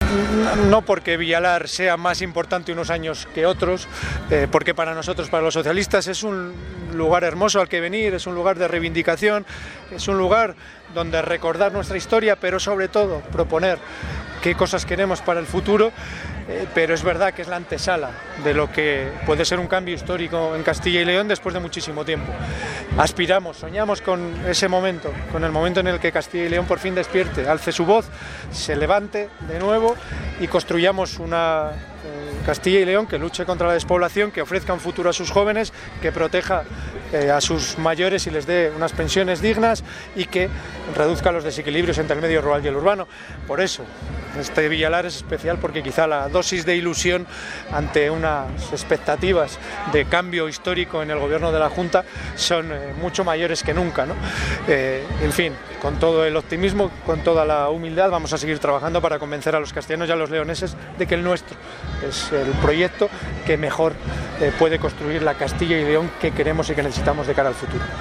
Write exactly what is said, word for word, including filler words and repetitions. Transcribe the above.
No porque Villalar sea más importante unos años que otros, eh, porque para nosotros, para los socialistas, es un lugar hermoso al que venir, es un lugar de reivindicación, es un lugar donde recordar nuestra historia, pero sobre todo proponer qué cosas queremos para el futuro, eh, pero es verdad que es la antesala de lo que puede ser un cambio histórico en Castilla y León después de muchísimo tiempo. Aspiramos, soñamos con ese momento, con el momento en el que Castilla y León por fin despierte, alce su voz, se levante de nuevo y construyamos una eh, Castilla y León que luche contra la despoblación, que ofrezca un futuro a sus jóvenes, que proteja eh, a sus mayores y les dé unas pensiones dignas y que reduzca los desequilibrios entre el medio rural y el urbano. Por eso, este Villalar es especial porque quizá la dosis de ilusión ante unas expectativas de cambio histórico en el gobierno de la Junta son eh, mucho mayores que nunca, ¿no? Eh, en fin, con todo el optimismo, con toda la humildad, vamos a seguir trabajando para convencer a los castellanos y a los leoneses de que el nuestro es el proyecto que mejor eh, puede construir la Castilla y León que queremos y que necesitamos de cara al futuro.